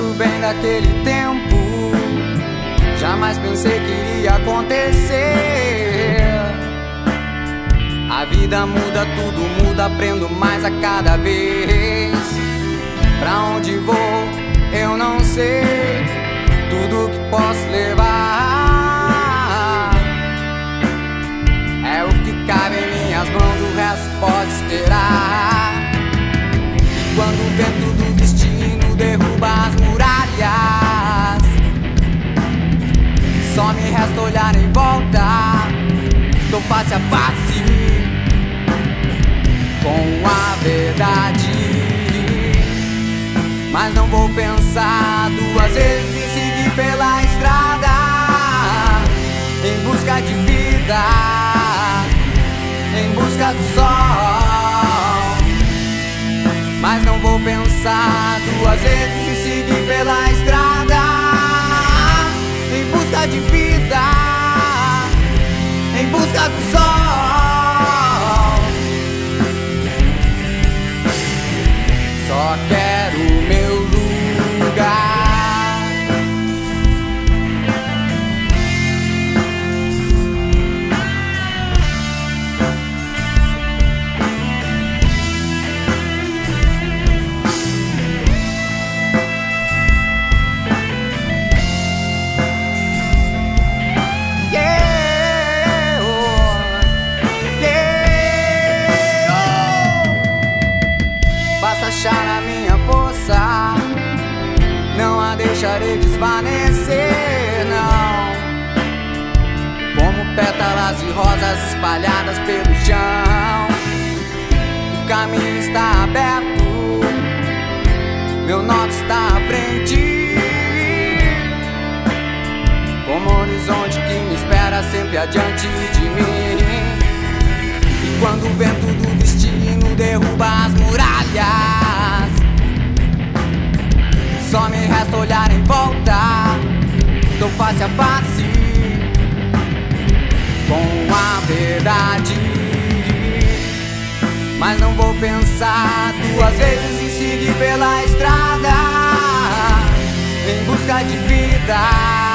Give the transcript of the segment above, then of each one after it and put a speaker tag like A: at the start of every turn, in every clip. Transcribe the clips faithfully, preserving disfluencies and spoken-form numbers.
A: lembro bem daquele tempo, jamais pensei que iria acontecer. A vida muda, tudo muda, aprendo mais a cada vez. Pra onde vou, eu não sei, tudo que posso levar é o que cabe em minhas mãos, o resto pode esperar. E quando o vento do destino derruba as muralhas, só me resta olhar em volta, estou face a face com a verdade. Mas não vou pensar duas vezes em seguir pela estrada em busca de vida, em busca do sol. Mas não vou pensar duas vezes em seguir pela estrada em busca de vida, em busca do sol. Só quero o meu lugar. Achar a minha força, não a deixarei desvanecer, não. Como pétalas de rosas espalhadas pelo chão, o caminho está aberto, meu norte está à frente, como um horizonte que me espera sempre adiante de mim. E quando o vento do destino derruba as muralhas, só me resta olhar em volta, estou face a face com a verdade. Mas não vou pensar duas vezes em seguir pela estrada em busca de vida,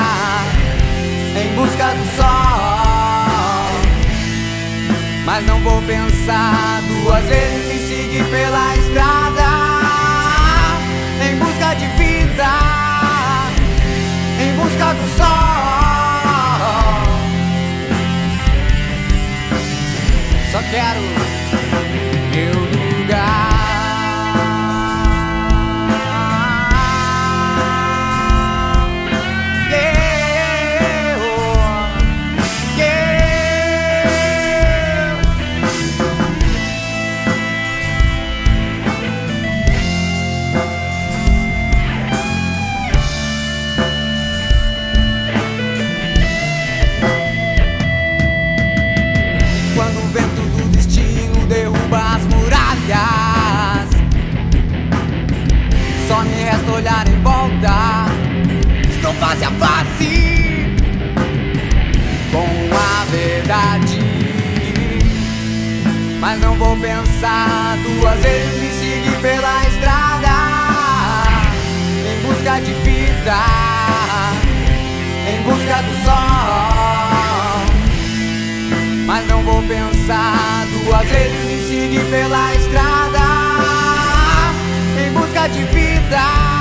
A: em busca do sol. Mas não vou pensar duas vezes em seguir pela estrada em busca de vida, em busca do sol. Só quero meu lugar. Quando o vento do destino derruba as muralhas, só me resta olhar em volta, estou face a face com a verdade. Mas não vou pensar duas vezes em seguir pela estrada em busca de vida, em busca do sol. Mas não vou pensar duas vezes em seguir pela estrada em busca de vida,